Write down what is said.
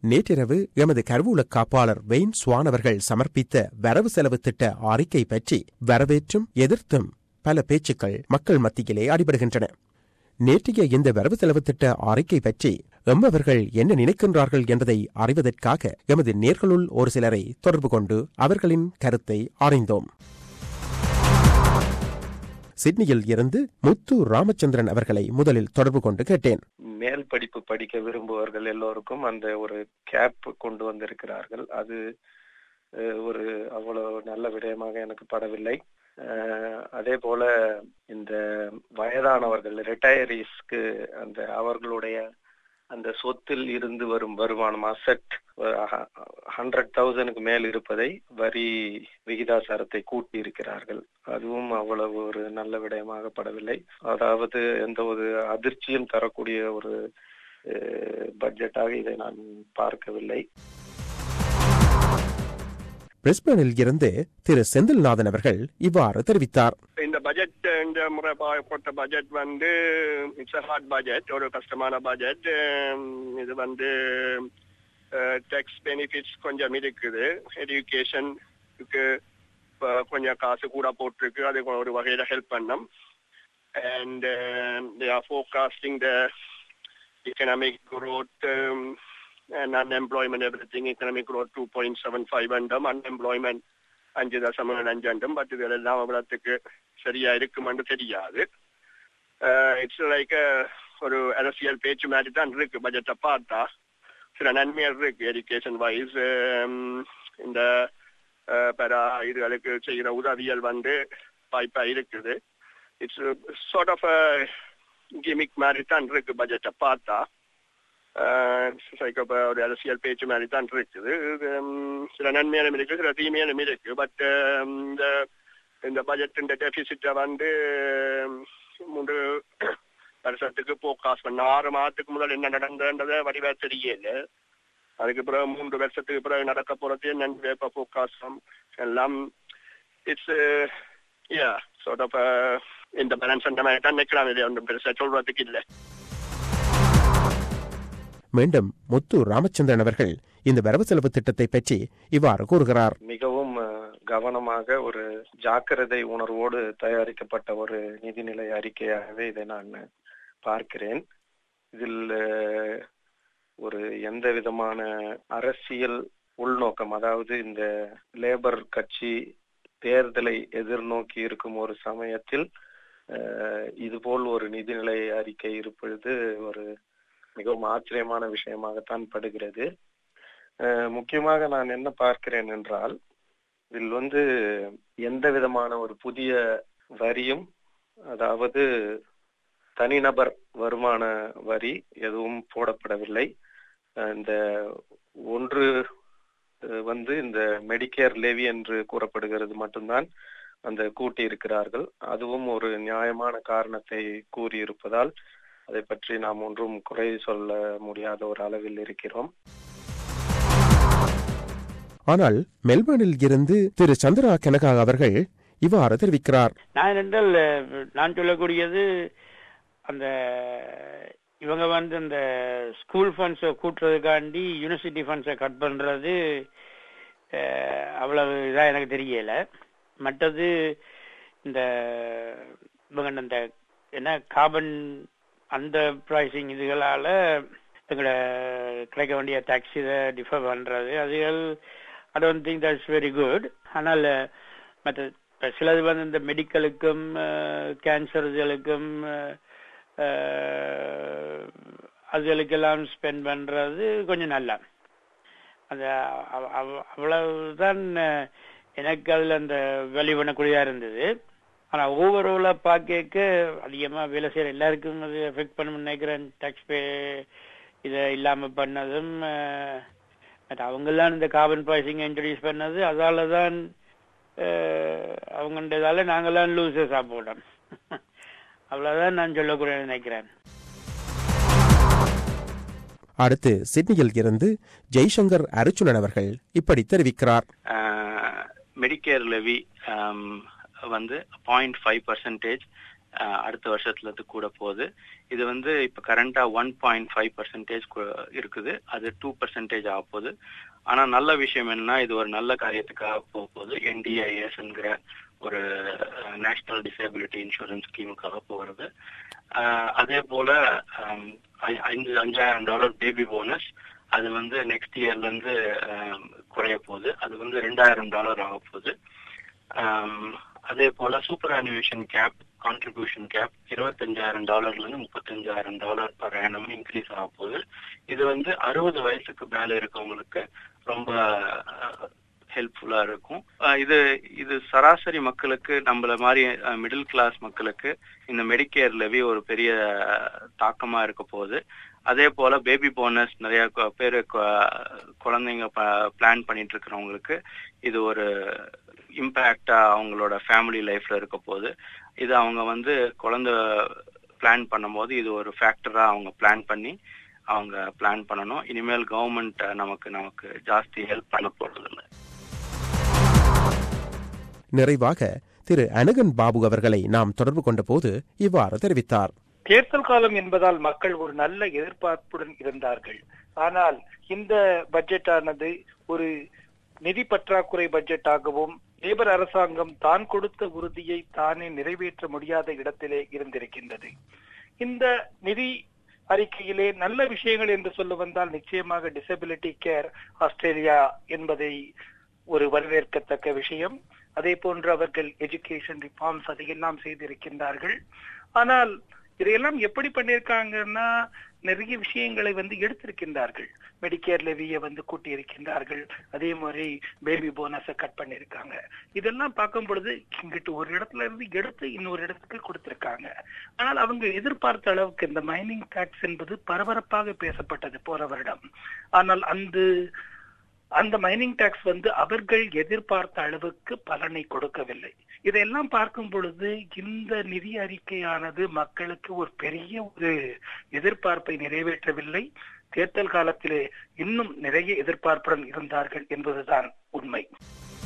நேற்றிரவு எமது கருவூல காப்பாளர் வெயின் ஸ்வான் அவர்கள் சமர்ப்பித்த வரவு செலவு திட்ட அறிக்கை பற்றி வரவேற்றும் எதிர்த்தும் பல பேச்சுக்கள் மக்கள் மத்தியிலே அடிபடுகின்றன. நேற்றைய இந்த வரவு செலவு திட்ட அறிக்கை பற்றி எம்மவர்கள் என்ன நினைக்கின்றார்கள் என்பதை அறிவதற்காக எமது நேர்களுள் ஒரு சிலரை தொடர்பு கொண்டு அவர்களின் கருத்தை அறிந்தோம். சிட்னியில் இருந்து முத்து ராமச்சந்திரன் அவர்களை முதலில் தொடர்பு கொண்டு கேட்டேன். மேல் படிப்பு படிக்க விரும்புவர்கள் எல்லோருக்கும் அந்த ஒரு கேப் கொண்டு வந்திருக்கிறார்கள். அது ஒரு அவ்வளவு நல்ல விடயமாக எனக்கு படவில்லை. அதே போல இந்த வயதானவர்கள் ரிட்டையரிஸ்க்கு அந்த அவர்களுடைய அந்த சொத்தில் இருந்து வரும் வருமானம் அசெட் 100,000க்கு மேல் இருப்பதை வரி விகிதாசாரத்தை கூட்டி இருக்கிறார்கள். அதுவும் அவ்வளவு ஒரு நல்ல விடயமாக படவில்லை. அதாவது எந்த ஒரு அதிர்ச்சியும் தரக்கூடிய ஒரு பட்ஜெட்டாக இதை நான் பார்க்கவில்லை. பிரிஸ்பனில் இருந்து திரு செந்தில்நாதன் அவர்கள் இவ்வாறு தெரிவித்தார். இந்த பட்ஜெட் இந்த முறை போட்ட பட்ஜெட் வந்து இட்ஸ் a hard பட்ஜெட், ஒரு கஷ்டமான பட்ஜெட். இது வந்து டேக்ஸ் பெனிஃபிட்ஸ் கொஞ்சம் இருக்குது. எஜுகேஷனுக்கு கொஞ்சம் காசு கூட போட்டிருக்கு, அது ஒரு வகையில் ஹெல்ப் பண்ணும். And they are forecasting the economic growth and unemployment, everything, economic growth 2.75 and unemployment 5.5 but இதெல்லாம் அவ்வளோத்துக்கு சரியா இருக்குமென்று தெரியாது. இட்ஸ் லைக் ஒரு அரசியல் பேச்சு மாதிரி தான் இருக்கு. பட்ஜெட்டை பார்த்தா சில நன்மைகள் இருக்கு. எஜுகேஷன் வைஸ் இந்த பரா இதுகளுக்கு செய்கிற உதவியல் வந்து வாய்ப்பா இருக்குது. இட்ஸ் சார்ட் ஆஃப் கிமிக் மாதிரி தான் இருக்கு பட்ஜெட்டை பார்த்தா. ஒரு அரசியல் பேச்சு மாதிரி தான் இருக்குது. சில நன்மையான இருக்கு, சில தீமையான இருக்கு. பட் இந்த பட்ஜெட் இந்த டெபிசிட்டை வந்து 3 வருஷத்துக்கு போக்காஸ் பண்ண 6 மாதத்துக்கு முதல் என்ன நடந்ததுன்றதை வடிவா தெரியல. அதுக்கு பிறகு 3 வருஷத்துக்கு பிறகு நடக்க போறது என்னன்னு போக்காஸ் எல்லாம் இட்ஸ் சார்ட் ஆஃப் இந்த பேலன்ஸ் அந்த மாதிரி தான் நிற்கலாம். இது ஒன்றும் பெருசா சொல்றதுக்கு இல்லை. மீண்டும் முத்து ராமச்சந்திரன் அவர்கள் இந்த வரவு செலவு திட்டத்தை பற்றி இவ்வாறு கூறுகிறார். மிகவும் கவனமாக ஒரு ஜாக்கிரதை உணர்வோடு தயாரிக்கப்பட்ட ஒரு நிதிநிலை அறிக்கையாகவே இதை நான் பார்க்கிறேன். இதில் ஒரு எந்த விதமான அரசியல் உள்நோக்கம், அதாவது இந்த லேபர் கட்சி தேர்தலை எதிர்நோக்கி இருக்கும் ஒரு சமயத்தில் இதுபோல் ஒரு நிதிநிலை அறிக்கை இருப்பது ஒரு மிகவும் ஆச்சரியமான விஷயமாகத்தான் படுகிறது. முக்கியமாக நான் என்ன பார்க்கிறேன் என்றால், இதில் வந்து எந்த விதமான ஒரு புதிய வரியும், அதாவது தனிநபர் வருமான வரி எதுவும் போடப்படவில்லை. இந்த ஒன்று வந்து இந்த மெடிக்கேர் லேவி என்று கூறப்படுகிறது மட்டும்தான் அந்த கூட்டி இருக்கிறார்கள். அதுவும் ஒரு நியாயமான காரணத்தை கூறியிருப்பதால் அதை பற்றி நாம் ஒன்றும் குறை சொல்ல முடியாத ஒரு அளவில் இருக்கிறோம். ஆனால் மெல்பர்னில் இருந்து திரு சந்திரா கனகா அவர்கள் இவ்வாறு தெரிவிக்கிறார். நான் சொல்லக்கூடியது அந்த இவங்க வந்து இந்த ஸ்கூல் ஃபண்ட்ஸை கூட்டுறதுக்காண்டி யூனிவர்சிட்டி ஃபண்ட்ஸை கட் பண்றது அவ்வளவு இதாக எனக்கு தெரியல. மற்றது இந்த இவங்க இந்த என்ன கார்பன் அந்த ப்ரைசிங் இதுகளால் எங்களை கிடைக்க வேண்டிய டாக்ஸ் இதை டிஃபர் பண்ணுறது அதுகள் I don't think that's very good. ஆனால் மற்ற சிலது வந்து இந்த மெடிக்கலுக்கும் கேன்சர் இதுகளுக்கும் அதுகளுக்கெல்லாம் ஸ்பெண்ட் பண்ணுறது கொஞ்சம் நல்லா. அந்த அவ்வளவுதான் எனக்கு அதில் அந்த வேல்யூ பண்ணக்கூடியதாக இருந்தது. ஆனால் ஓவராலாக பார்க்க அதிகமாக வேலை செய்கிற எல்லாருக்கும் அது எஃபெக்ட் பண்ணணும்னு நினைக்கிறேன். டேக்ஸ் பே இதை இல்லாமல் பண்ணதும் அவங்கெல்லாம் இந்த கார்பன் ப்ரைசிங் இன்ட்ரடியூஸ் பண்ணது அதால தான் அவங்கன்றதால நாங்களாம் லூசஸாக போட்டோம். அவ்வளோதான் நான் சொல்லக்கூடிய நினைக்கிறேன். அடுத்து சிட்னியில் இருந்து ஜெய்சங்கர் அருச்சுனன் அவர்கள் இப்படி தெரிவிக்கிறார். மெடிக்கேர் லெவி வந்து 0.5% அடுத்த வருஷத்துல இருந்து கூட போகுது. இது வந்து இப்ப கரண்டா 1.5% இருக்குது. அது 2% ஆக போகுது. ஆனா நல்ல விஷயம் என்னன்னா, இது ஒரு நல்ல காரியத்துக்காக போகுது. NDIS-ங்கிற ஒரு நேஷனல் டிசேபிலிட்டி இன்சூரன்ஸ் ஸ்கீமுக்காக போகிறது. அதே போல $5,000 பேபி போனஸ், அது வந்து நெக்ஸ்ட் இயர்ல இருந்து குறைய போகுது. அது வந்து $2,000 ஆக போகுது. அதே போல superannuation cap, contribution cap $25,000 $35,000 per annum increase ஆக போகுது. இது வந்து 60 வயசுக்கு மேல இருக்கவங்களுக்கு ரொம்ப ஹெல்ப்ஃபுல்லா இருக்கும். இது சராசரி மக்களுக்கு, நம்மள மாதிரி மிடில் கிளாஸ் மக்களுக்கு இந்த மெடிக்கேர் லெவி ஒரு பெரிய தாக்கமா இருக்க போகுது. அதே போல பேபி போனஸ் நிறைய பேரு குழந்தைங்க பிளான் பண்ணிட்டு இருக்கிறவங்களுக்கு இது ஒரு இம்பாக்டா அவங்களோட ஃபேமிலி லைஃப்ல இருக்க போகுது. இது அவங்க வந்து குழந்தை பிளான் பண்ணும்போது இது ஒரு ஃபேக்டரா அவங்க பிளான் பண்ணணும். இனிமேல் கவர்மெண்ட் நமக்கு ஜாஸ்தி ஹெல்ப் பண்ண போறது இல்லை. நிறைவாக திரு அனகன் பாபு அவர்களை நாம் தொடர்பு கொண்ட போது இவ்வாறு தெரிவித்தார். தேர்தல் காலம் என்பதால் மக்கள் ஒரு நல்ல எதிர்பார்ப்புடன் இருந்தார்கள். ஆனால் இந்த பட்ஜெட்டானது ஒரு நிதி பற்றாக்குறை பட்ஜெட்டாகவும், லேபர் அரசாங்கம் தான் கொடுத்த உறுதியை தானே நிறைவேற்ற முடியாத இடத்திலே இருந்திருக்கின்றது. இந்த நிதி அறிக்கையிலே நல்ல விஷயங்கள் என்று சொல்ல வந்தால் நிச்சயமாக டிசபிலிட்டி கேர் ஆஸ்திரேலியா என்பதை ஒரு வரவேற்கத்தக்க விஷயம். அதே போன்று அவர்கள் எஜுகேஷன் ரிஃபார்ம்ஸ் அதையெல்லாம் செய்திருக்கின்றார்கள். ஆனால் இதையெல்லாம் எப்படி பண்ணியிருக்காங்கன்னா, நிறைய விஷயங்களை எடுத்திருக்கின்றார்கள். மெடிக்கேர் லெவியை கூட்டி இருக்கின்றார்கள். அதே மாதிரி பேபி போனஸை கட் பண்ணிருக்காங்க. இதெல்லாம் பார்க்கும் பொழுது இங்கிட்டு ஒரு இடத்துல இருந்து எடுத்து இன்னொரு இடத்துக்கு கொடுத்திருக்காங்க. ஆனால் அவங்க எதிர்பார்த்த அளவுக்கு இந்த மைனிங் டாக்ஸ் என்பது பரபரப்பாக பேசப்பட்டது போற வருடம். ஆனால் அந்த மைனிங் டாக்ஸ் அவர்கள் எதிர்பார்த்த அளவுக்கு பலனை கொடுக்கவில்லை. இதையெல்லாம் பார்க்கும் பொழுது இந்த நிதி அறிக்கையானது மக்களுக்கு ஒரு பெரிய ஒரு எதிர்பார்ப்பை நிறைவேற்றவில்லை. தேர்தல் காலத்திலே இன்னும் நிறைய எதிர்பார்ப்புடன் இருந்தார்கள் என்பதுதான் உண்மை.